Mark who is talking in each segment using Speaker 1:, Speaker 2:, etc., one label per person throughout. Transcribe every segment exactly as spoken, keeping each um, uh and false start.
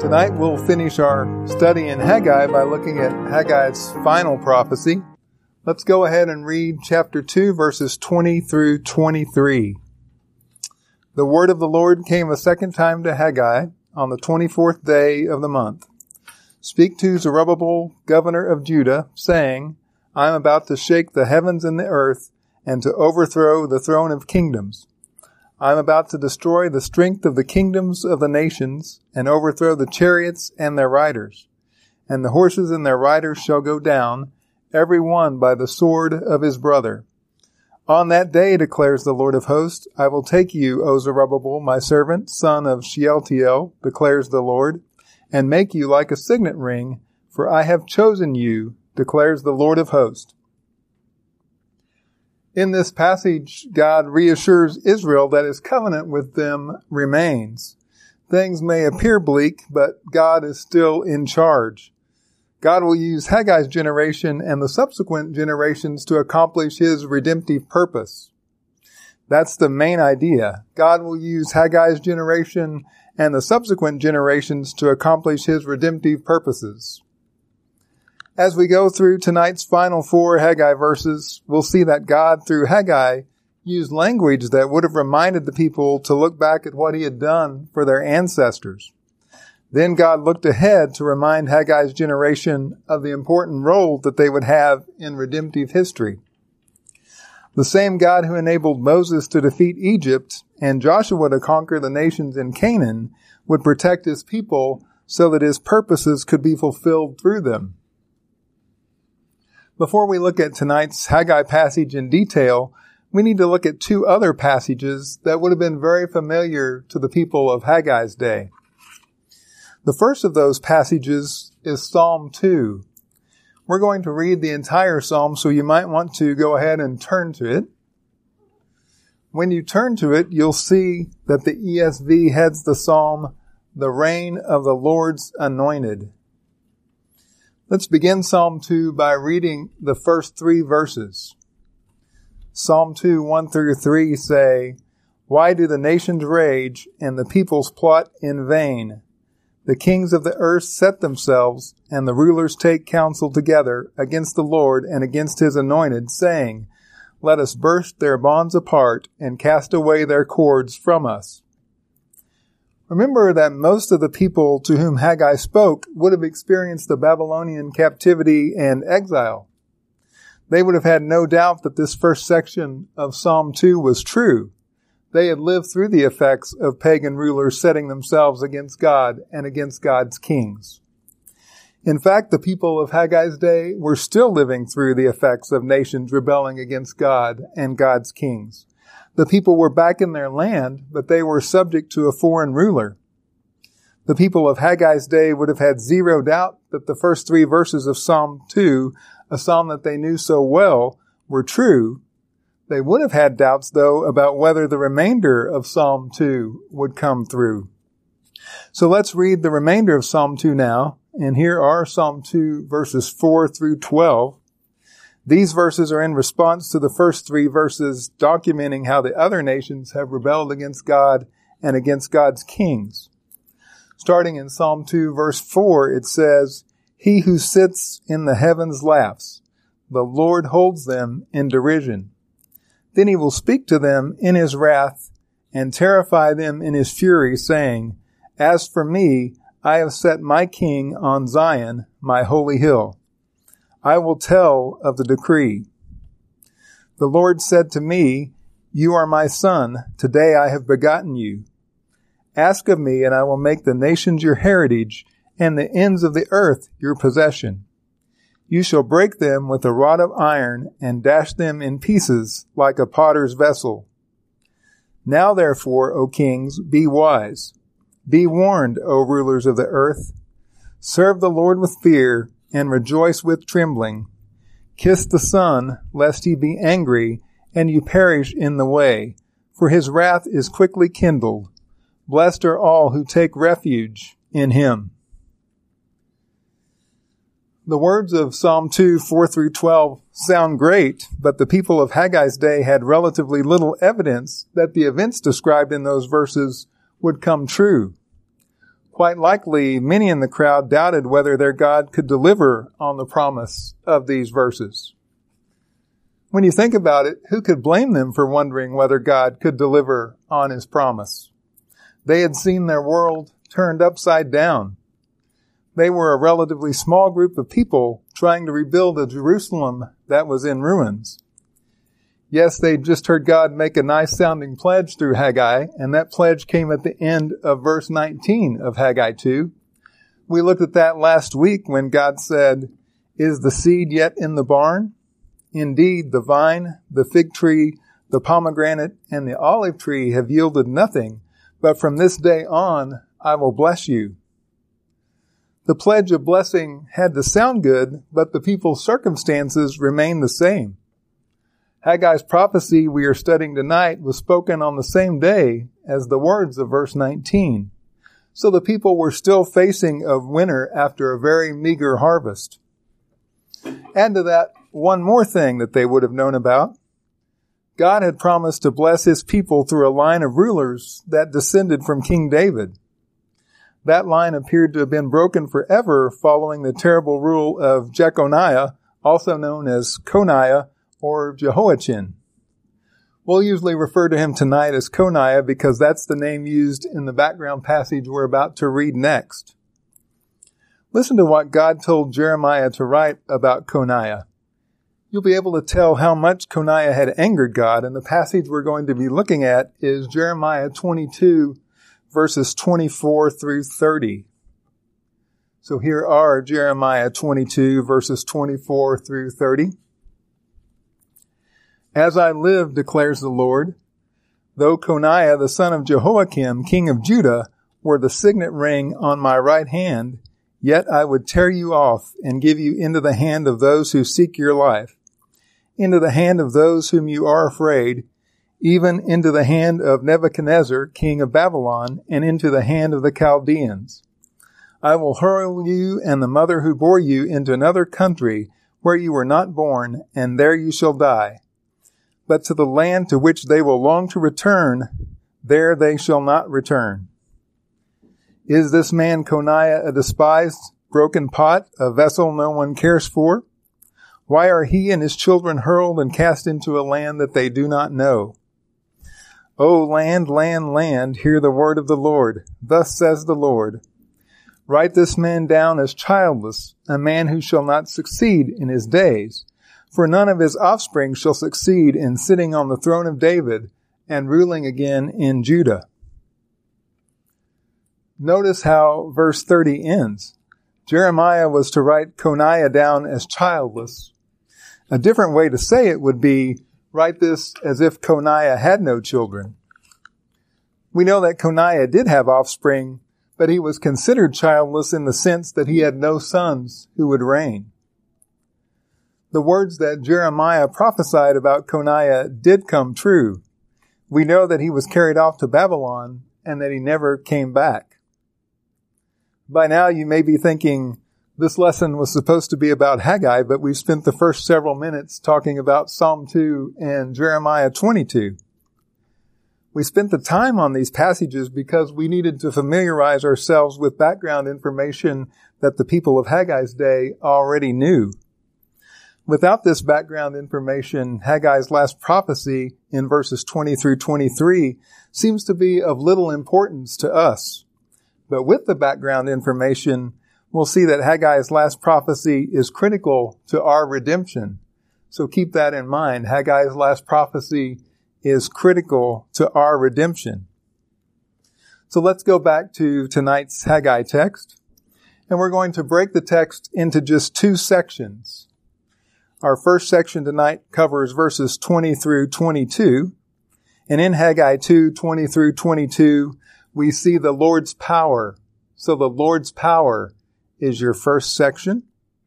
Speaker 1: Tonight we'll finish our study in Haggai by looking at Haggai's final prophecy. Let's go ahead and read chapter two, verses twenty through twenty-three. The word of the Lord came a second time to Haggai on the twenty-fourth day of the month. Speak to Zerubbabel, governor of Judah, saying, I am about to shake the heavens and the earth, and to overthrow the throne of kingdoms. I am about to destroy the strength of the kingdoms of the nations, and overthrow the chariots and their riders. And the horses and their riders shall go down, every one by the sword of his brother. On that day, declares the Lord of hosts, I will take you, O Zerubbabel, my servant, son of Shealtiel, declares the Lord, and make you like a signet ring, for I have chosen you, declares the Lord of hosts. In this passage, God reassures Israel that his covenant with them remains. Things may appear bleak, but God is still in charge. God will use Haggai's generation and the subsequent generations to accomplish his redemptive purpose. That's the main idea. God will use Haggai's generation and the subsequent generations to accomplish his redemptive purposes. As we go through tonight's final four Haggai verses, we'll see that God, through Haggai, used language that would have reminded the people to look back at what he had done for their ancestors. Then God looked ahead to remind Haggai's generation of the important role that they would have in redemptive history. The same God who enabled Moses to defeat Egypt and Joshua to conquer the nations in Canaan would protect his people so that his purposes could be fulfilled through them. Before we look at tonight's Haggai passage in detail, we need to look at two other passages that would have been very familiar to the people of Haggai's day. The first of those passages is Psalm two. We're going to read the entire psalm, so you might want to go ahead and turn to it. When you turn to it, you'll see that the E S V heads the psalm, The Reign of the Lord's Anointed. Let's begin Psalm two by reading the first three verses. Psalm two, one through three say, Why do the nations rage and the peoples plot in vain? The kings of the earth set themselves, and the rulers take counsel together against the Lord and against his anointed, saying, Let us burst their bonds apart and cast away their cords from us. Remember that most of the people to whom Haggai spoke would have experienced the Babylonian captivity and exile. They would have had no doubt that this first section of Psalm two was true. They had lived through the effects of pagan rulers setting themselves against God and against God's kings. In fact, the people of Haggai's day were still living through the effects of nations rebelling against God and God's kings. The people were back in their land, but they were subject to a foreign ruler. The people of Haggai's day would have had zero doubt that the first three verses of Psalm two, a psalm that they knew so well, were true. They would have had doubts, though, about whether the remainder of Psalm two would come through. So let's read the remainder of Psalm two now, and here are Psalm two verses four through twelve. These verses are in response to the first three verses documenting how the other nations have rebelled against God and against God's kings. Starting in Psalm two, verse four, it says, He who sits in the heavens laughs. The Lord holds them in derision. Then he will speak to them in his wrath and terrify them in his fury, saying, As for me, I have set my king on Zion, my holy hill. I will tell of the decree. The Lord said to me, You are my son. Today I have begotten you. Ask of me, and I will make the nations your heritage, and the ends of the earth your possession. You shall break them with a rod of iron, and dash them in pieces like a potter's vessel. Now therefore, O kings, be wise. Be warned, O rulers of the earth. Serve the Lord with fear, and rejoice with trembling. Kiss the Son, lest he be angry, and you perish in the way, for his wrath is quickly kindled. Blessed are all who take refuge in him. The words of Psalm two, four through twelve sound great, but the people of Haggai's day had relatively little evidence that the events described in those verses would come true. Quite likely, many in the crowd doubted whether their God could deliver on the promise of these verses. When you think about it, who could blame them for wondering whether God could deliver on his promise? They had seen their world turned upside down. They were a relatively small group of people trying to rebuild a Jerusalem that was in ruins. Yes, they just heard God make a nice-sounding pledge through Haggai, and that pledge came at the end of verse nineteen of Haggai two. We looked at that last week when God said, "Is the seed yet in the barn? Indeed, the vine, the fig tree, the pomegranate, and the olive tree have yielded nothing, but from this day on I will bless you." The pledge of blessing had to sound good, but the people's circumstances remained the same. Haggai's prophecy we are studying tonight was spoken on the same day as the words of verse nineteen. So the people were still facing a winter after a very meager harvest. Add to that one more thing that they would have known about. God had promised to bless his people through a line of rulers that descended from King David. That line appeared to have been broken forever following the terrible rule of Jeconiah, also known as Coniah, or Jehoiachin. We'll usually refer to him tonight as Coniah because that's the name used in the background passage we're about to read next. Listen to what God told Jeremiah to write about Coniah. You'll be able to tell how much Coniah had angered God, and the passage we're going to be looking at is Jeremiah twenty-two, verses twenty-four through thirty. So here are Jeremiah twenty-two, verses twenty-four through thirty. "As I live, declares the Lord, though Coniah the son of Jehoiakim, king of Judah, were the signet ring on my right hand, yet I would tear you off and give you into the hand of those who seek your life, into the hand of those whom you are afraid, even into the hand of Nebuchadnezzar, king of Babylon, and into the hand of the Chaldeans. I will hurl you and the mother who bore you into another country where you were not born, and there you shall die. But to the land to which they will long to return, there they shall not return. Is this man Coniah a despised, broken pot, a vessel no one cares for? Why are he and his children hurled and cast into a land that they do not know? O land, land, land, hear the word of the Lord. Thus says the Lord, write this man down as childless, a man who shall not succeed in his days. For none of his offspring shall succeed in sitting on the throne of David and ruling again in Judah." Notice how verse thirty ends. Jeremiah was to write Coniah down as childless. A different way to say it would be, write this as if Coniah had no children. We know that Coniah did have offspring, but he was considered childless in the sense that he had no sons who would reign. The words that Jeremiah prophesied about Coniah did come true. We know that he was carried off to Babylon and that he never came back. By now you may be thinking, this lesson was supposed to be about Haggai, but we've spent the first several minutes talking about Psalm two and Jeremiah twenty-two. We spent the time on these passages because we needed to familiarize ourselves with background information that the people of Haggai's day already knew. Without this background information, Haggai's last prophecy in verses twenty through twenty-three seems to be of little importance to us. But with the background information, we'll see that Haggai's last prophecy is critical to our redemption. So keep that in mind. Haggai's last prophecy is critical to our redemption. So let's go back to tonight's Haggai text, and we're going to break the text into just two sections. Our first section tonight covers verses twenty through twenty-two. And in Haggai two, twenty through twenty-two, we see the Lord's power. So the Lord's power is your first section.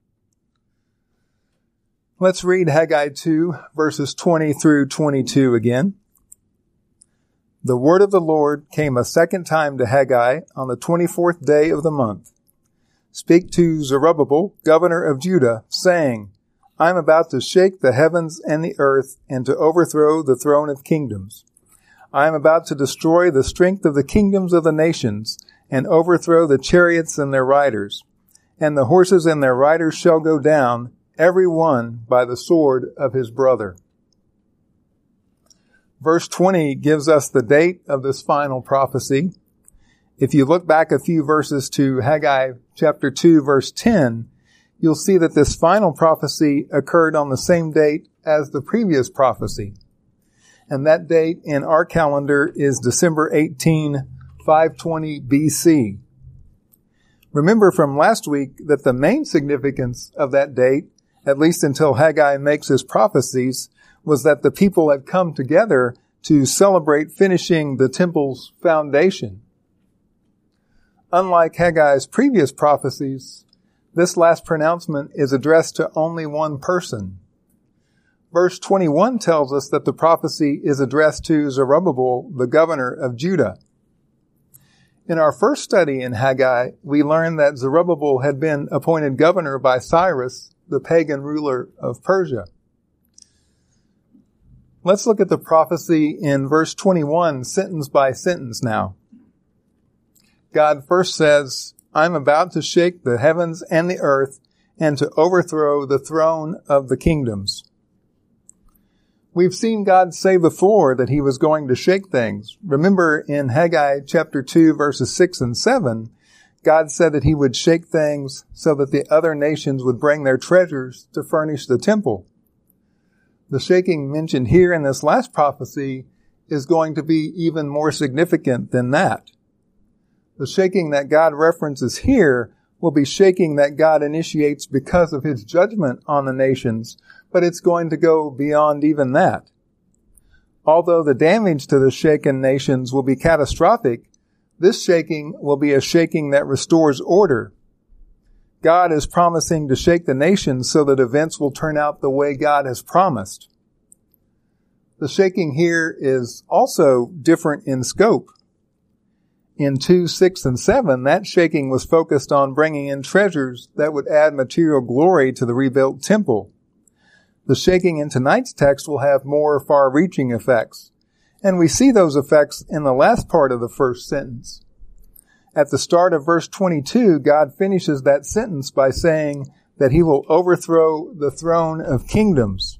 Speaker 1: Let's read Haggai two, verses twenty through twenty-two again. The word of the Lord came a second time to Haggai on the twenty-fourth day of the month. Speak to Zerubbabel, governor of Judah, saying, I am about to shake the heavens and the earth and to overthrow the throne of kingdoms. I am about to destroy the strength of the kingdoms of the nations and overthrow the chariots and their riders. And the horses and their riders shall go down, every one by the sword of his brother. Verse twenty gives us the date of this final prophecy. If you look back a few verses to Haggai chapter two, verse ten, you'll see that this final prophecy occurred on the same date as the previous prophecy. And that date in our calendar is December eighteenth, five twenty B C. Remember from last week that the main significance of that date, at least until Haggai makes his prophecies, was that the people had come together to celebrate finishing the temple's foundation. Unlike Haggai's previous prophecies, this last pronouncement is addressed to only one person. Verse twenty-one tells us that the prophecy is addressed to Zerubbabel, the governor of Judah. In our first study in Haggai, we learned that Zerubbabel had been appointed governor by Cyrus, the pagan ruler of Persia. Let's look at the prophecy in verse twenty-one, sentence by sentence now. God first says, I'm about to shake the heavens and the earth and to overthrow the throne of the kingdoms. We've seen God say before that he was going to shake things. Remember in Haggai chapter two, verses six and seven, God said that he would shake things so that the other nations would bring their treasures to furnish the temple. The shaking mentioned here in this last prophecy is going to be even more significant than that. The shaking that God references here will be shaking that God initiates because of his judgment on the nations, but it's going to go beyond even that. Although the damage to the shaken nations will be catastrophic, this shaking will be a shaking that restores order. God is promising to shake the nations so that events will turn out the way God has promised. The shaking here is also different in scope. In two, six, and seven, that shaking was focused on bringing in treasures that would add material glory to the rebuilt temple. The shaking in tonight's text will have more far-reaching effects, and we see those effects in the last part of the first sentence. At the start of verse twenty-two, God finishes that sentence by saying that he will overthrow the throne of kingdoms.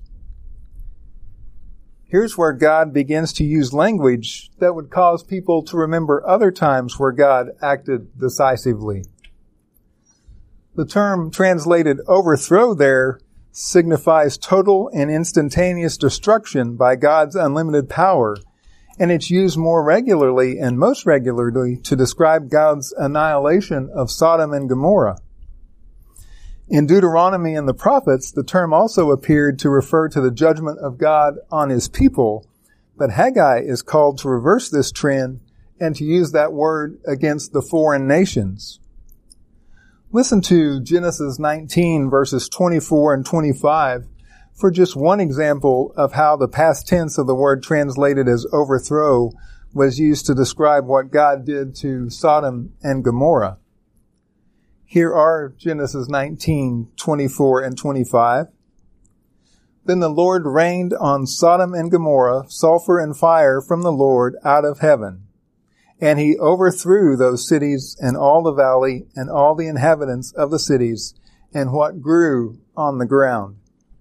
Speaker 1: Here's where God begins to use language that would cause people to remember other times where God acted decisively. The term translated overthrow there signifies total and instantaneous destruction by God's unlimited power, and it's used more regularly and most regularly to describe God's annihilation of Sodom and Gomorrah. In Deuteronomy and the prophets, the term also appeared to refer to the judgment of God on his people, but Haggai is called to reverse this trend and to use that word against the foreign nations. Listen to Genesis nineteen, verses twenty-four and twenty-five, for just one example of how the past tense of the word translated as overthrow was used to describe what God did to Sodom and Gomorrah. Here are Genesis nineteen, twenty-four and twenty-five. Then the Lord rained on Sodom and Gomorrah sulfur and fire from the Lord out of heaven. And he overthrew those cities and all the valley and all the inhabitants of the cities and what grew on the ground.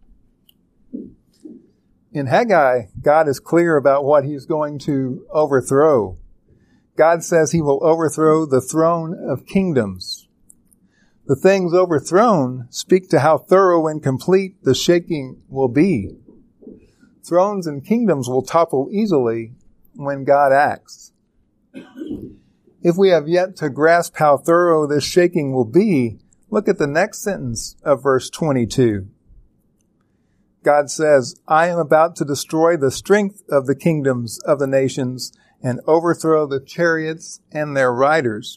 Speaker 1: In Haggai, God is clear about what he's going to overthrow. God says he will overthrow the throne of kingdoms. The things overthrown speak to how thorough and complete the shaking will be. Thrones and kingdoms will topple easily when God acts. If we have yet to grasp how thorough this shaking will be, look at the next sentence of verse twenty-two. God says, I am about to destroy the strength of the kingdoms of the nations and overthrow the chariots and their riders.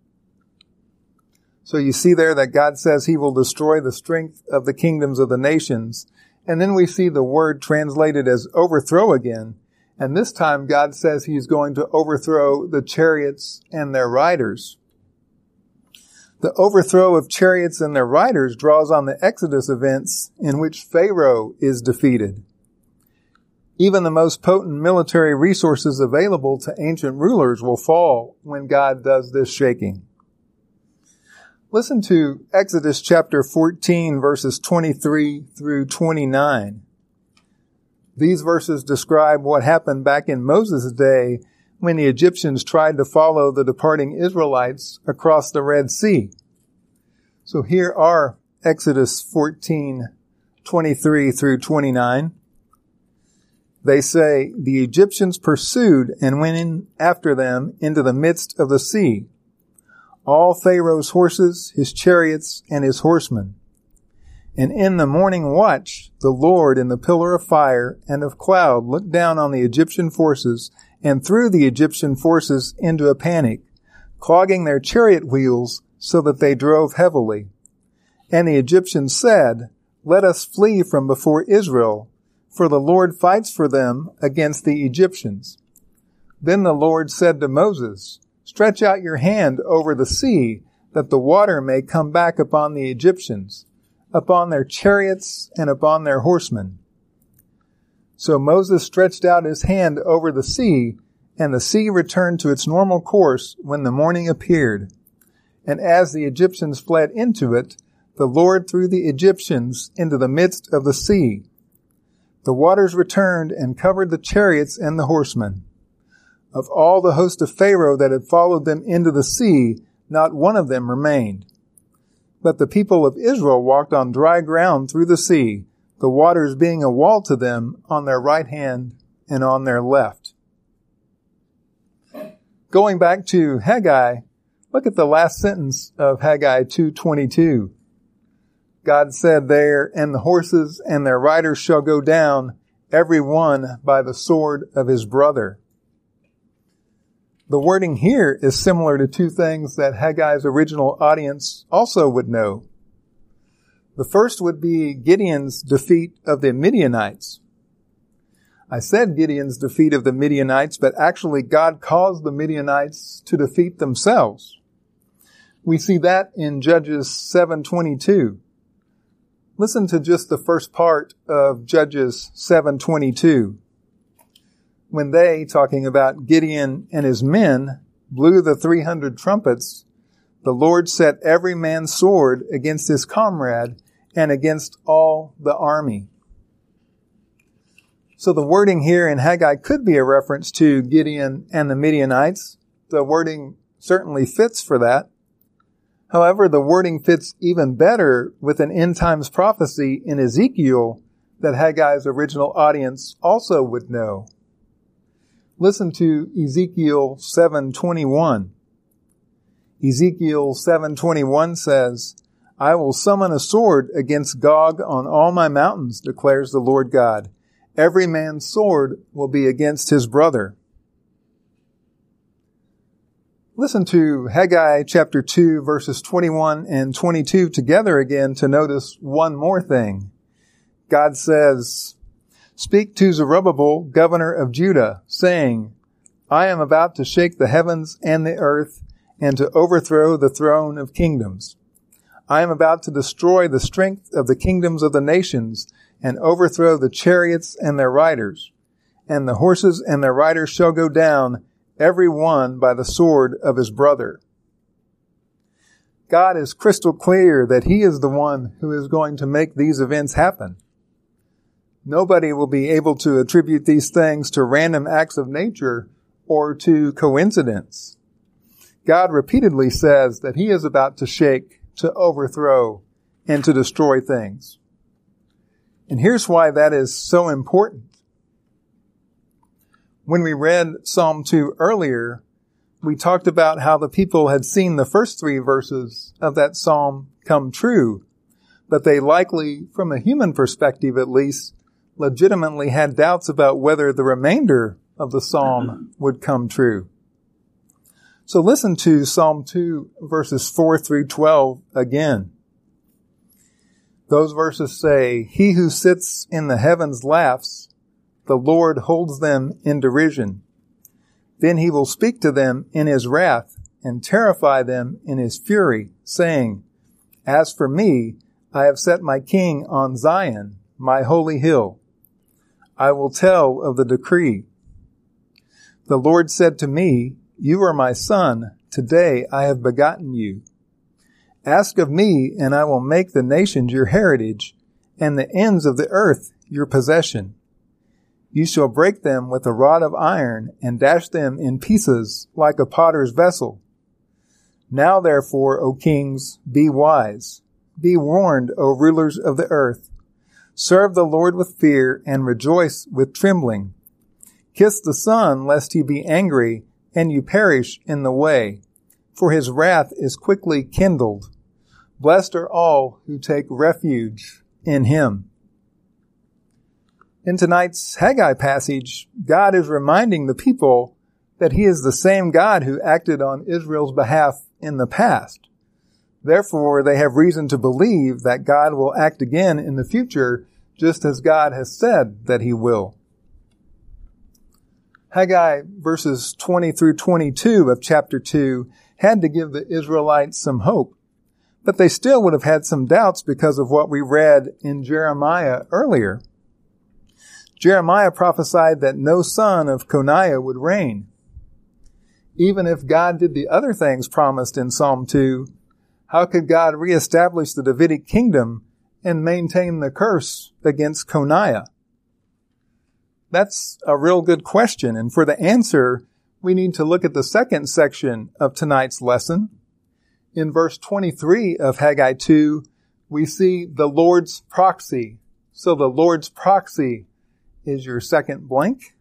Speaker 1: So you see there that God says he will destroy the strength of the kingdoms of the nations. And then we see the word translated as overthrow again. And this time God says he's going to overthrow the chariots and their riders. The overthrow of chariots and their riders draws on the Exodus events in which Pharaoh is defeated. Even the most potent military resources available to ancient rulers will fall when God does this shaking. Listen to Exodus chapter fourteen, verses twenty-three through twenty-nine. These verses describe what happened back in Moses' day when the Egyptians tried to follow the departing Israelites across the Red Sea. So here are Exodus fourteen, twenty-three through twenty-nine. They say, "The Egyptians pursued and went in after them into the midst of the sea, all Pharaoh's horses, his chariots, and his horsemen. And in the morning watch, the Lord in the pillar of fire and of cloud looked down on the Egyptian forces and threw the Egyptian forces into a panic, clogging their chariot wheels so that they drove heavily. And the Egyptians said, 'Let us flee from before Israel, for the Lord fights for them against the Egyptians.' Then the Lord said to Moses, 'Stretch out your hand over the sea, that the water may come back upon the Egyptians, upon their chariots and upon their horsemen.' So Moses stretched out his hand over the sea, and the sea returned to its normal course when the morning appeared. And as the Egyptians fled into it, the Lord threw the Egyptians into the midst of the sea. The waters returned and covered the chariots and the horsemen. Of all the host of Pharaoh that had followed them into the sea, not one of them remained. But the people of Israel walked on dry ground through the sea, the waters being a wall to them on their right hand and on their left." Going back to Haggai, look at the last sentence of Haggai two twenty-two. God said there, "And the horses and their riders shall go down, every one by the sword of his brother." The wording here is similar to two things that Haggai's original audience also would know. The first would be Gideon's defeat of the Midianites. I said Gideon's defeat of the Midianites, but actually God caused the Midianites to defeat themselves. We see that in Judges seven twenty-two. Listen to just the first part of Judges seven twenty-two. When they, talking about Gideon and his men, blew the three hundred trumpets, the Lord set every man's sword against his comrade and against all the army. So the wording here in Haggai could be a reference to Gideon and the Midianites. The wording certainly fits for that. However, the wording fits even better with an end times prophecy in Ezekiel that Haggai's original audience also would know. Listen to Ezekiel seven twenty-one. Ezekiel seven twenty-one says, "I will summon a sword against Gog on all my mountains, declares the Lord God. Every man's sword will be against his brother." Listen to Haggai chapter two, verses twenty-one and twenty-two together again to notice one more thing. God says, "Speak to Zerubbabel, governor of Judah, saying, I am about to shake the heavens and the earth and to overthrow the throne of kingdoms. I am about to destroy the strength of the kingdoms of the nations and overthrow the chariots and their riders, and the horses and their riders shall go down, every one by the sword of his brother." God is crystal clear that he is the one who is going to make these events happen. Nobody will be able to attribute these things to random acts of nature or to coincidence. God repeatedly says that he is about to shake, to overthrow, and to destroy things. And here's why that is so important. When we read Psalm two earlier, we talked about how the people had seen the first three verses of that psalm come true, but they likely, from a human perspective at least, legitimately had doubts about whether the remainder of the psalm would come true. So listen to Psalm two, verses four through twelve again. Those verses say, "He who sits in the heavens laughs. The Lord holds them in derision. Then he will speak to them in his wrath and terrify them in his fury, saying, As for me, I have set my king on Zion, my holy hill. I will tell of the decree. The Lord said to me, You are my son. Today I have begotten you. Ask of me, and I will make the nations your heritage, and the ends of the earth your possession. You shall break them with a rod of iron, and dash them in pieces like a potter's vessel. Now therefore, O kings, be wise. Be warned, O rulers of the earth. Serve the Lord with fear, and rejoice with trembling. Kiss the Son, lest he be angry, and you perish in the way, for his wrath is quickly kindled. Blessed are all who take refuge in him. In tonight's Haggai passage, God is reminding the people that he is the same God who acted on Israel's behalf in the past. Therefore, they have reason to believe that God will act again in the future, just as God has said that he will. Haggai verses twenty through twenty-two of chapter two had to give the Israelites some hope, but they still would have had some doubts because of what we read in Jeremiah earlier. Jeremiah prophesied that no son of Coniah would reign. Even if God did the other things promised in Psalm two, how could God reestablish the Davidic kingdom and maintain the curse against Coniah? That's a real good question, and for the answer, we need to look at the second section of tonight's lesson. In verse twenty-three of Haggai two, we see the Lord's proxy. So the Lord's proxy is your second blank.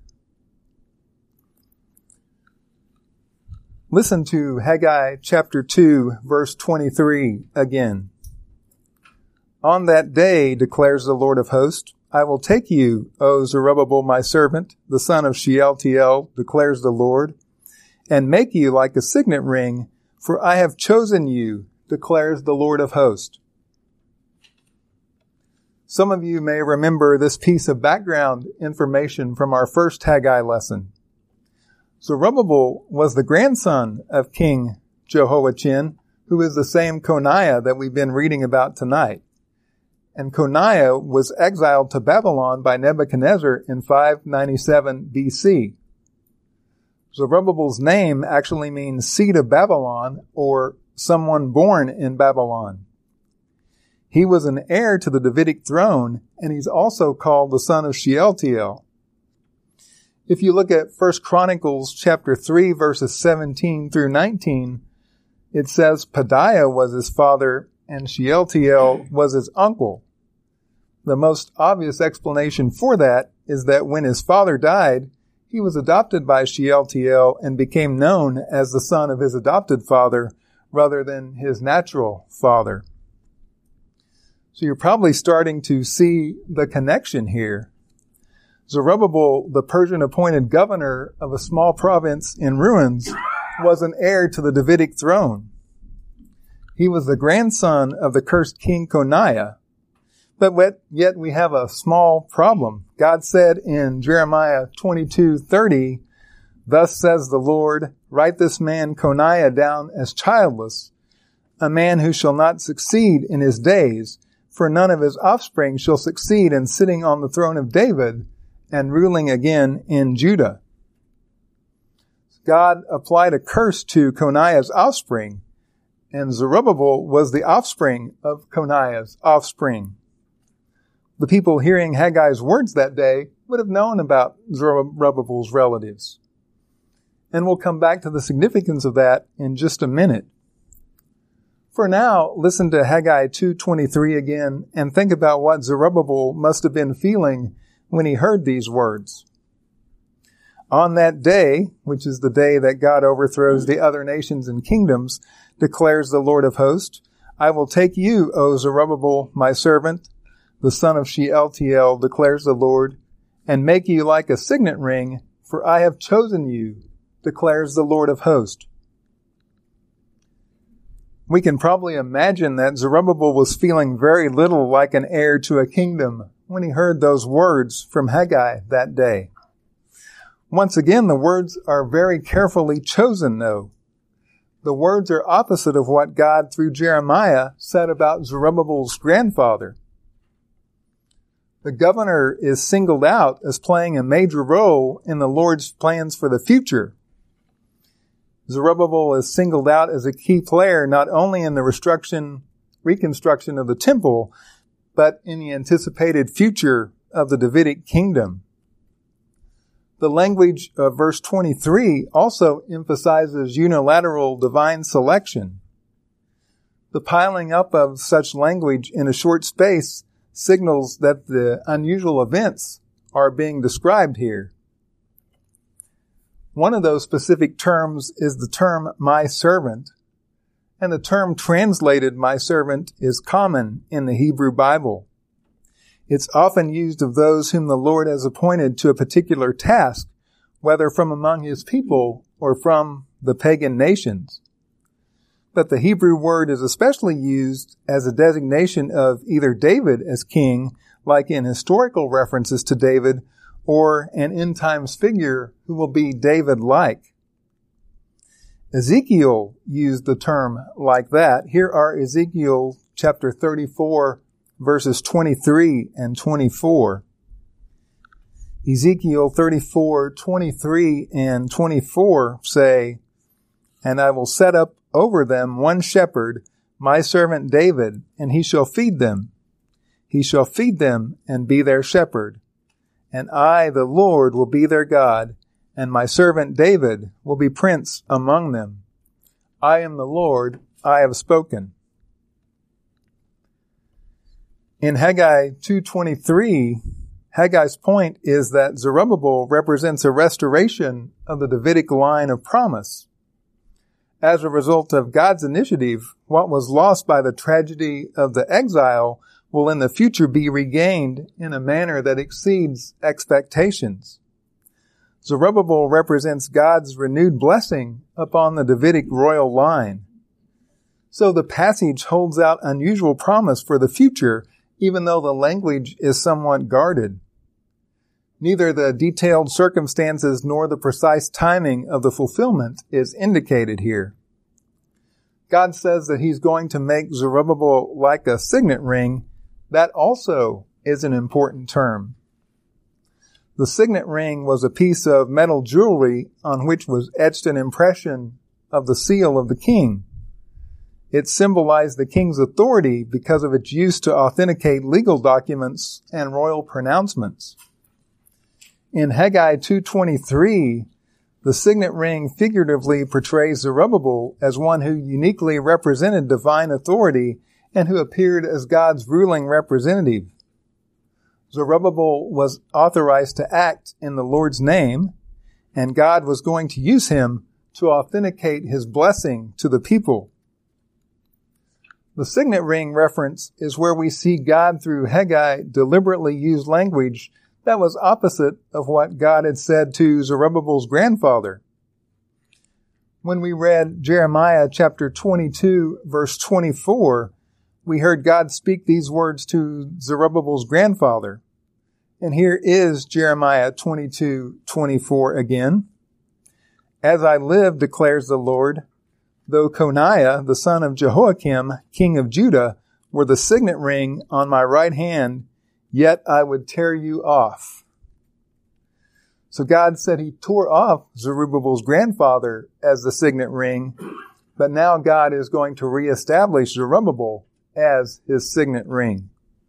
Speaker 1: Listen to Haggai chapter two, verse twenty-three again. On that day, declares the Lord of hosts, I will take you, O Zerubbabel, my servant, the son of Shealtiel, declares the Lord, and make you like a signet ring, for I have chosen you, declares the Lord of hosts. Some of you may remember this piece of background information from our first Haggai lesson. Zerubbabel was the grandson of King Jehoiachin, who is the same Coniah that we've been reading about tonight. And Coniah was exiled to Babylon by Nebuchadnezzar in five ninety-seven B C. Zerubbabel's name actually means seed of Babylon, or someone born in Babylon. He was an heir to the Davidic throne, and he's also called the son of Shealtiel. If you look at First Chronicles chapter three, verses seventeen through nineteen, it says Pedaiah was his father and Shealtiel was his uncle. The most obvious explanation for that is that when his father died, he was adopted by Shealtiel and became known as the son of his adopted father rather than his natural father. So you're probably starting to see the connection here. Zerubbabel, the Persian-appointed governor of a small province in ruins, was an heir to the Davidic throne. He was the grandson of the cursed king Coniah. But yet we have a small problem. God said in Jeremiah twenty-two thirty, Thus says the Lord, write this man Coniah down as childless, a man who shall not succeed in his days, for none of his offspring shall succeed in sitting on the throne of David and ruling again in Judah. God applied a curse to Coniah's offspring, and Zerubbabel was the offspring of Coniah's offspring. The people hearing Haggai's words that day would have known about Zerubbabel's relatives. And we'll come back to the significance of that in just a minute. For now, listen to Haggai two twenty-three again and think about what Zerubbabel must have been feeling when he heard these words. On that day, which is the day that God overthrows the other nations and kingdoms, declares the Lord of hosts, I will take you, O Zerubbabel, my servant, the son of Shealtiel, declares the Lord, and make you like a signet ring, for I have chosen you, declares the Lord of hosts. We can probably imagine that Zerubbabel was feeling very little like an heir to a kingdom when he heard those words from Haggai that day. Once again, the words are very carefully chosen, though. The words are opposite of what God, through Jeremiah, said about Zerubbabel's grandfather. The governor is singled out as playing a major role in the Lord's plans for the future. Zerubbabel is singled out as a key player not only in the reconstruction, reconstruction of the temple, but in the anticipated future of the Davidic kingdom. The language of verse twenty-three also emphasizes unilateral divine selection. The piling up of such language in a short space signals that the unusual events are being described here. One of those specific terms is the term my servant, and the term translated my servant is common in the Hebrew Bible. It's often used of those whom the Lord has appointed to a particular task, whether from among his people or from the pagan nations. But the Hebrew word is especially used as a designation of either David as king, like in historical references to David, or an end times figure who will be David-like. Ezekiel used the term like that. Here are Ezekiel chapter thirty-four, verses twenty-three and twenty-four. Ezekiel thirty-four, twenty-three and twenty-four say, "And I will set up over them one shepherd, my servant David, and he shall feed them. He shall feed them and be their shepherd. And I, the Lord, will be their God, and my servant David will be prince among them. I am the Lord, I have spoken." In Haggai two twenty-three, Haggai's point is that Zerubbabel represents a restoration of the Davidic line of promise. As a result of God's initiative, what was lost by the tragedy of the exile will in the future be regained in a manner that exceeds expectations. Zerubbabel represents God's renewed blessing upon the Davidic royal line. So the passage holds out unusual promise for the future, even though the language is somewhat guarded. Neither the detailed circumstances nor the precise timing of the fulfillment is indicated here. God says that he's going to make Zerubbabel like a signet ring. That also is an important term. The signet ring was a piece of metal jewelry on which was etched an impression of the seal of the king. It symbolized the king's authority because of its use to authenticate legal documents and royal pronouncements. In Haggai two twenty-three, the signet ring figuratively portrays Zerubbabel as one who uniquely represented divine authority and who appeared as God's ruling representative. Zerubbabel was authorized to act in the Lord's name, and God was going to use him to authenticate his blessing to the people. The signet ring reference is where we see God through Haggai deliberately use language that was opposite of what God had said to Zerubbabel's grandfather. When we read Jeremiah chapter twenty-two, verse twenty-four, we heard God speak these words to Zerubbabel's grandfather. And here is Jeremiah twenty-two, twenty-four again. "As I live, declares the Lord, though Coniah, the son of Jehoiakim, king of Judah, were the signet ring on my right hand, yet I would tear you off." So God said he tore off Zerubbabel's grandfather as the signet ring, but now God is going to reestablish Zerubbabel as his signet ring.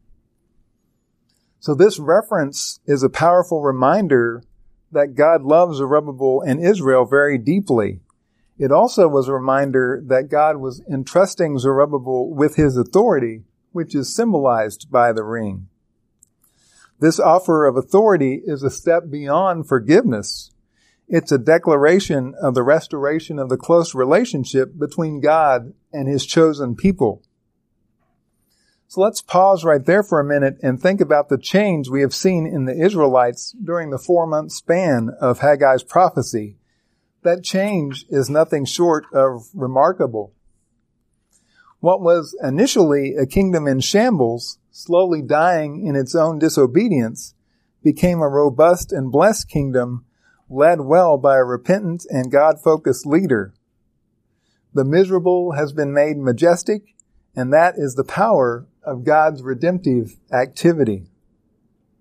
Speaker 1: So this reference is a powerful reminder that God loves Zerubbabel and Israel very deeply. It also was a reminder that God was entrusting Zerubbabel with his authority, which is symbolized by the ring. This offer of authority is a step beyond forgiveness. It's a declaration of the restoration of the close relationship between God and his chosen people. So let's pause right there for a minute and think about the change we have seen in the Israelites during the four-month span of Haggai's prophecy. That change is nothing short of remarkable. What was initially a kingdom in shambles, slowly dying in its own disobedience, became a robust and blessed kingdom led well by a repentant and God-focused leader. The miserable has been made majestic, and that is the power of God's redemptive activity.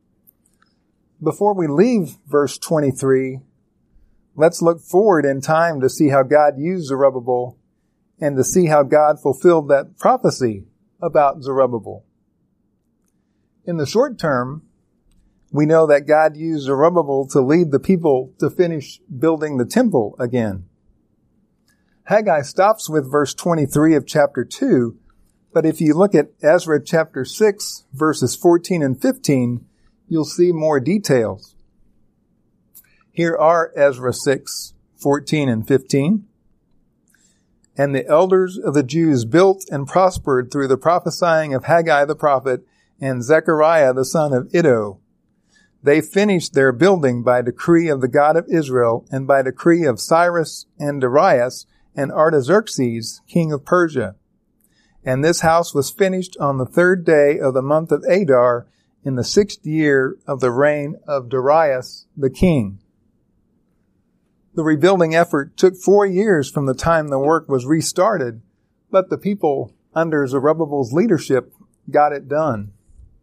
Speaker 1: before we leave verse twenty-three, let's look forward in time to see how God used Zerubbabel and to see how God fulfilled that prophecy about Zerubbabel. In the short term, we know that God used Zerubbabel to lead the people to finish building the temple again. Haggai stops with verse twenty-three of chapter two, but if you look at Ezra chapter six, verses fourteen and fifteen, you'll see more details. Here are Ezra six, fourteen and fifteen. And the elders of the Jews built and prospered through the prophesying of Haggai the prophet and Zechariah the son of Iddo. They finished their building by decree of the God of Israel and by decree of Cyrus and Darius and Artaxerxes, king of Persia. And this house was finished on the third day of the month of Adar in the sixth year of the reign of Darius the king. The rebuilding effort took four years from the time the work was restarted, but the people under Zerubbabel's leadership got it done.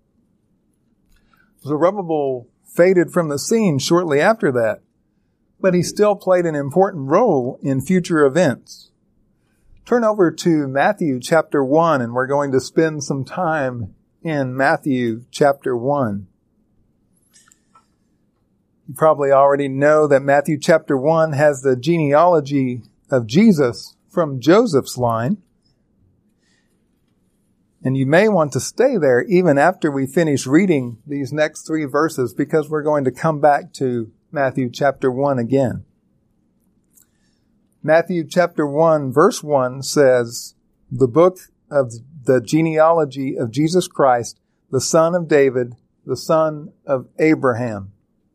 Speaker 1: Zerubbabel faded from the scene shortly after that, but he still played an important role in future events. Turn over to Matthew chapter one, and we're going to spend some time in Matthew chapter one. You probably already know that Matthew chapter one has the genealogy of Jesus from Joseph's line. And you may want to stay there even after we finish reading these next three verses, because we're going to come back to Matthew chapter one again. Matthew chapter one verse one says, "The book of the genealogy of Jesus Christ, the son of David, the son of Abraham."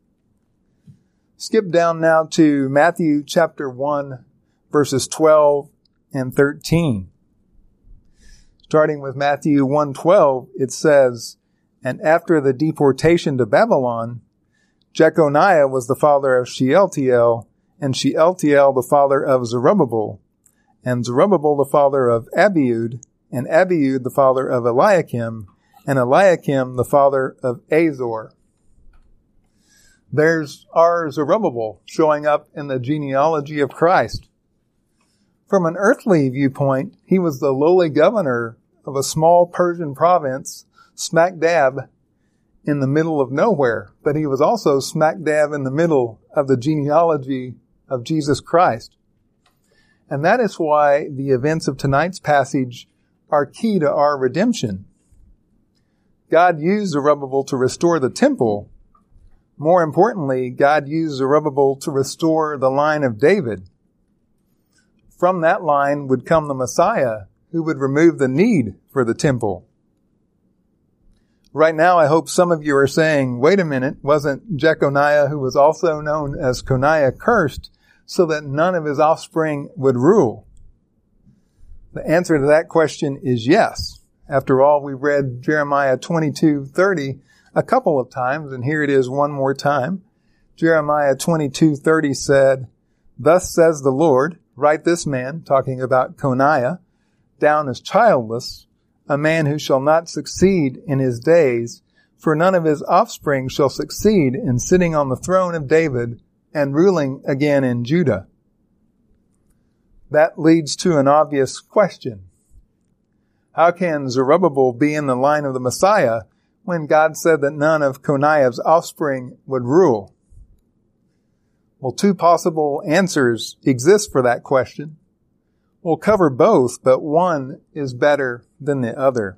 Speaker 1: Skip down now to Matthew chapter one, verses twelve and thirteen. Starting with Matthew one twelve, it says, "And after the deportation to Babylon, Jeconiah was the father of Shealtiel, and Shealtiel the father of Zerubbabel, and Zerubbabel the father of Abiud, and Abiud the father of Eliakim, and Eliakim the father of Azor." There's our Zerubbabel showing up in the genealogy of Christ. From an earthly viewpoint, he was the lowly governor of a small Persian province, smack dab in the middle of nowhere, but he was also smack dab in the middle of the genealogy of Jesus Christ. And that is why the events of tonight's passage are key to our redemption. God used Zerubbabel to restore the temple. More importantly, God used Zerubbabel to restore the line of David. From that line would come the Messiah, who would remove the need for the temple. Right now, I hope some of you are saying, wait a minute, wasn't Jeconiah, who was also known as Coniah, cursed so that none of his offspring would rule? The answer to that question is yes. After all, we read Jeremiah twenty-two thirty a couple of times, and here it is one more time. Jeremiah twenty-two thirty said, "Thus says the Lord, write this man," talking about Coniah, "down as childless, a man who shall not succeed in his days, for none of his offspring shall succeed in sitting on the throne of David and ruling again in Judah." That leads to an obvious question. How can Zerubbabel be in the line of the Messiah when God said that none of Coniah's offspring would rule? Well, two possible answers exist for that question. We'll cover both, but one is better than the other.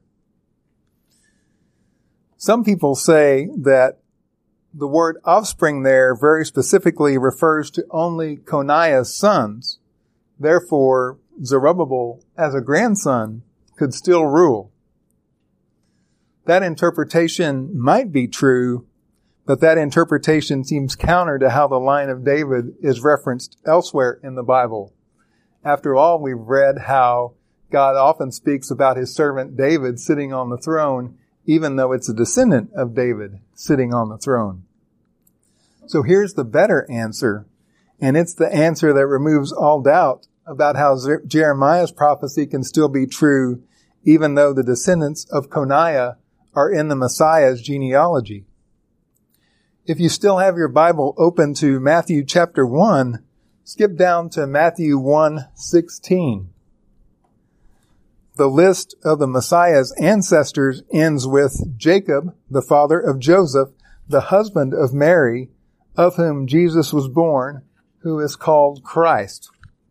Speaker 1: Some people say that the word offspring there very specifically refers to only Coniah's sons. Therefore, Zerubbabel, as a grandson, could still rule. That interpretation might be true, but that interpretation seems counter to how the line of David is referenced elsewhere in the Bible. After all, we've read how God often speaks about his servant David sitting on the throne, even though it's a descendant of David sitting on the throne. So here's the better answer, and it's the answer that removes all doubt about how Jeremiah's prophecy can still be true, even though the descendants of Coniah are in the Messiah's genealogy. If you still have your Bible open to Matthew chapter one, skip down to Matthew one sixteen. The list of the Messiah's ancestors ends with Jacob, the father of Joseph, the husband of Mary, of whom Jesus was born, who is called Christ.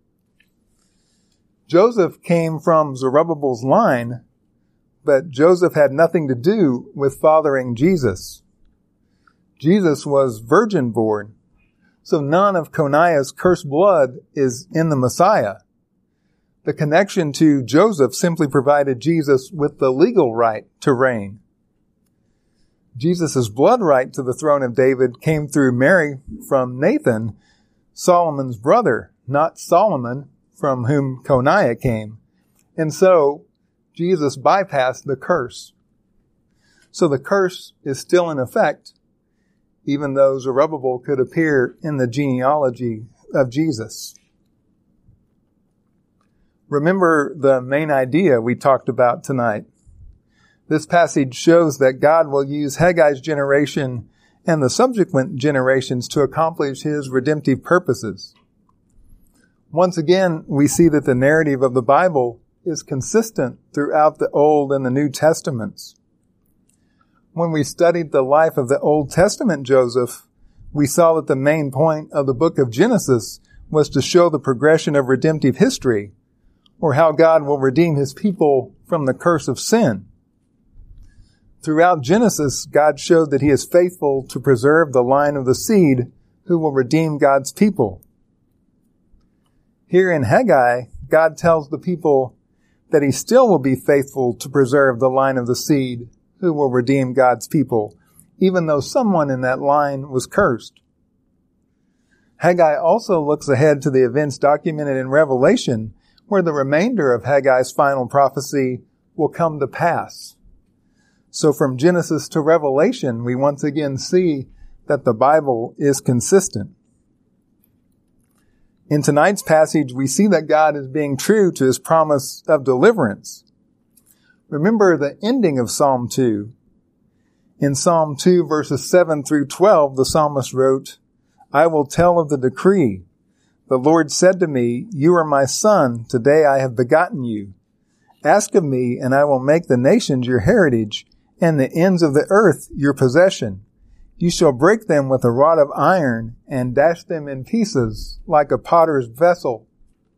Speaker 1: Joseph came from Zerubbabel's line, but Joseph had nothing to do with fathering Jesus. Jesus was virgin born, so none of Coniah's cursed blood is in the Messiah. The connection to Joseph simply provided Jesus with the legal right to reign. Jesus' blood right to the throne of David came through Mary from Nathan, Solomon's brother, not Solomon, from whom Coniah came. And so, Jesus bypassed the curse. So the curse is still in effect, even though Zerubbabel could appear in the genealogy of Jesus. Remember the main idea we talked about tonight. This passage shows that God will use Haggai's generation and the subsequent generations to accomplish his redemptive purposes. Once again, we see that the narrative of the Bible is consistent throughout the Old and the New Testaments. When we studied the life of the Old Testament Joseph, we saw that the main point of the book of Genesis was to show the progression of redemptive history, or how God will redeem his people from the curse of sin. Throughout Genesis, God showed that he is faithful to preserve the line of the seed who will redeem God's people. Here in Haggai, God tells the people that he still will be faithful to preserve the line of the seed who will redeem God's people, even though someone in that line was cursed. Haggai also looks ahead to the events documented in Revelation, where the remainder of Haggai's final prophecy will come to pass. So from Genesis to Revelation, we once again see that the Bible is consistent. In tonight's passage, we see that God is being true to his promise of deliverance. Remember the ending of Psalm two. In Psalm two, verses seven through twelve, the psalmist wrote, "I will tell of the decree. The Lord said to me, 'You are my son. Today I have begotten you. Ask of me, and I will make the nations your heritage, and the ends of the earth your possession. You shall break them with a rod of iron, and dash them in pieces like a potter's vessel.'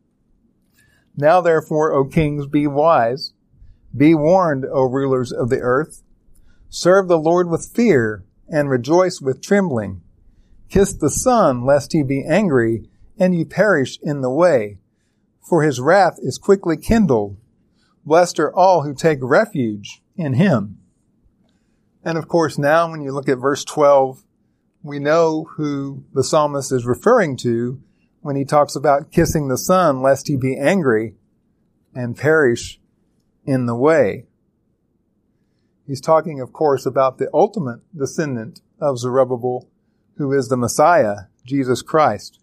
Speaker 1: Now therefore, O kings, be wise. Be warned, O rulers of the earth. Serve the Lord with fear, and rejoice with trembling. Kiss the Son, lest he be angry, and you perish in the way. For his wrath is quickly kindled. Blessed are all who take refuge in him." And of course, now when you look at verse twelve, we know who the psalmist is referring to when he talks about kissing the Son, lest he be angry and perish in the way. He's talking, of course, about the ultimate descendant of Zerubbabel, who is the Messiah, Jesus Christ.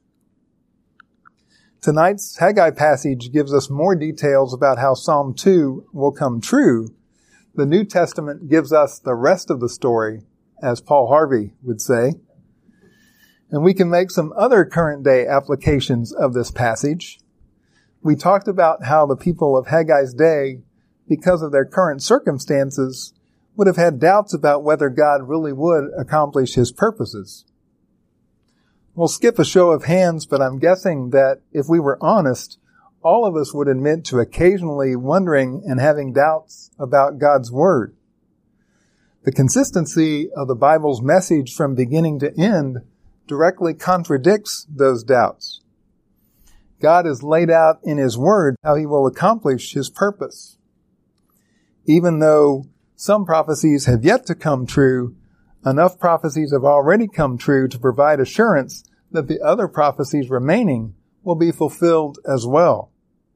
Speaker 1: Tonight's Haggai passage gives us more details about how Psalm two will come true. The New Testament gives us the rest of the story, as Paul Harvey would say. And we can make some other current day applications of this passage. We talked about how the people of Haggai's day, because of their current circumstances, would have had doubts about whether God really would accomplish his purposes. We'll skip a show of hands, but I'm guessing that if we were honest, all of us would admit to occasionally wondering and having doubts about God's Word. The consistency of the Bible's message from beginning to end directly contradicts those doubts. God has laid out in his Word how he will accomplish his purpose. Even though some prophecies have yet to come true, enough prophecies have already come true to provide assurance that the other prophecies remaining will be fulfilled as well.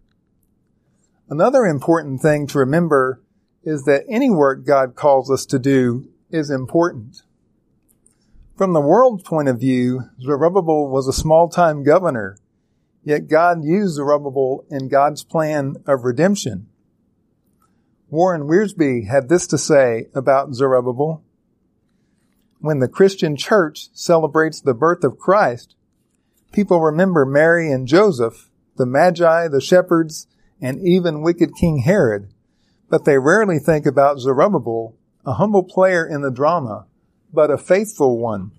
Speaker 1: Another important thing to remember is that any work God calls us to do is important. From the world's point of view, Zerubbabel was a small-time governor, yet God used Zerubbabel in God's plan of redemption. Warren Wiersbe had this to say about Zerubbabel: when the Christian church celebrates the birth of Christ, people remember Mary and Joseph, the Magi, the shepherds, and even wicked King Herod, but they rarely think about Zerubbabel, a humble player in the drama, but a faithful one.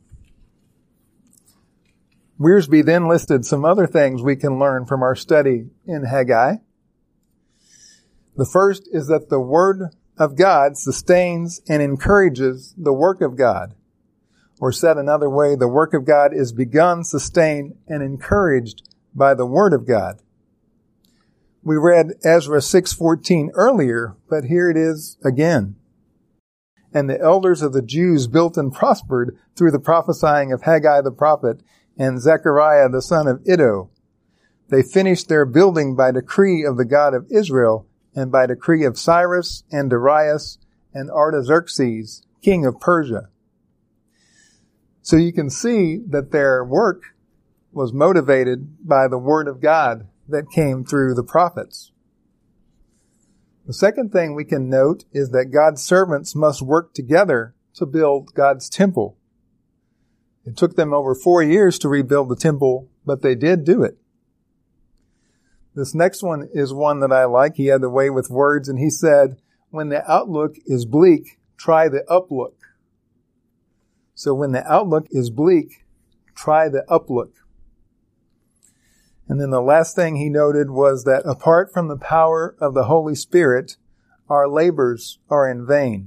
Speaker 1: Wiersbe then listed some other things we can learn from our study in Haggai. The first is that the Word of God sustains and encourages the work of God. Or said another way, the work of God is begun, sustained, and encouraged by the Word of God. We read Ezra six fourteen earlier, but here it is again. And the elders of the Jews built and prospered through the prophesying of Haggai the prophet and Zechariah the son of Iddo. They finished their building by decree of the God of Israel and by decree of Cyrus and Darius and Artaxerxes, king of Persia. So you can see that their work was motivated by the word of God that came through the prophets. The second thing we can note is that God's servants must work together to build God's temple. It took them over four years to rebuild the temple, but they did do it. This next one is one that I like. He had the way with words, and he said, when the outlook is bleak, try the uplook. So when the outlook is bleak, try the uplook. And then the last thing he noted was that apart from the power of the Holy Spirit, our labors are in vain.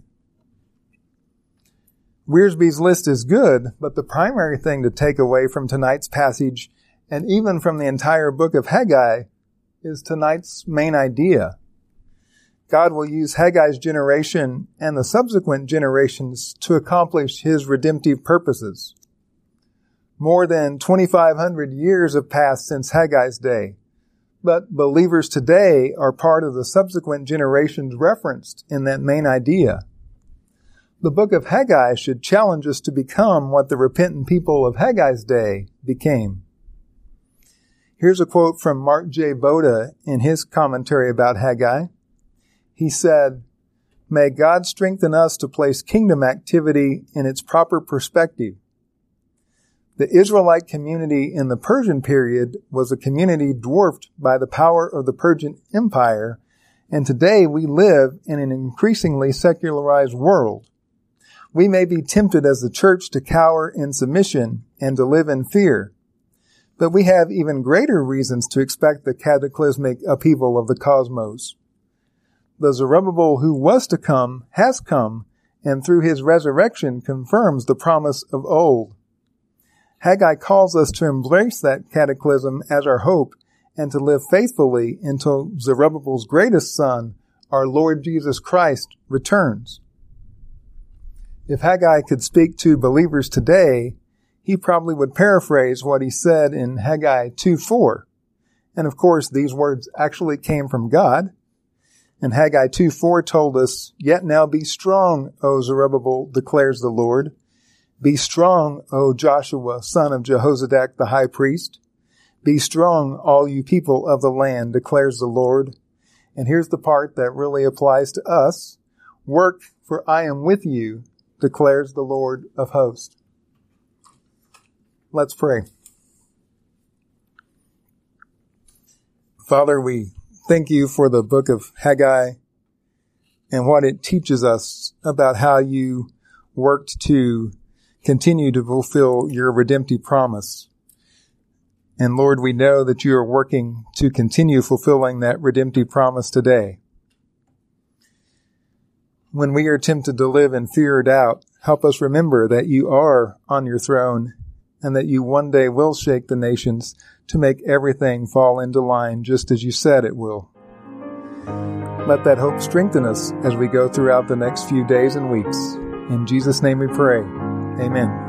Speaker 1: Wiersbe's list is good, but the primary thing to take away from tonight's passage, and even from the entire book of Haggai, is tonight's main idea. God will use Haggai's generation and the subsequent generations to accomplish His redemptive purposes. More than twenty-five hundred years have passed since Haggai's day, but believers today are part of the subsequent generations referenced in that main idea. The book of Haggai should challenge us to become what the repentant people of Haggai's day became. Here's a quote from Mark J. Boda in his commentary about Haggai. He said, "May God strengthen us to place kingdom activity in its proper perspective. The Israelite community in the Persian period was a community dwarfed by the power of the Persian Empire, and today we live in an increasingly secularized world. We may be tempted as the church to cower in submission and to live in fear, but we have even greater reasons to expect the cataclysmic upheaval of the cosmos. The Zerubbabel who was to come has come, and through his resurrection confirms the promise of old. Haggai calls us to embrace that cataclysm as our hope and to live faithfully until Zerubbabel's greatest son, our Lord Jesus Christ, returns." If Haggai could speak to believers today, he probably would paraphrase what he said in Haggai two four. And of course, these words actually came from God. And Haggai two four told us, "Yet now be strong, O Zerubbabel, declares the Lord. Be strong, O Joshua, son of Jehozadak the high priest. Be strong, all you people of the land, declares the Lord." And here's the part that really applies to us. "Work, for I am with you, declares the Lord of hosts." Let's pray. Father, we thank you for the book of Haggai and what it teaches us about how you worked to continue to fulfill your redemptive promise. And Lord, we know that you are working to continue fulfilling that redemptive promise today. When we are tempted to live in fear or doubt, help us remember that you are on your throne and that you one day will shake the nations to make everything fall into line just as you said it will. Let that hope strengthen us as we go throughout the next few days and weeks. In Jesus' name we pray. Amen.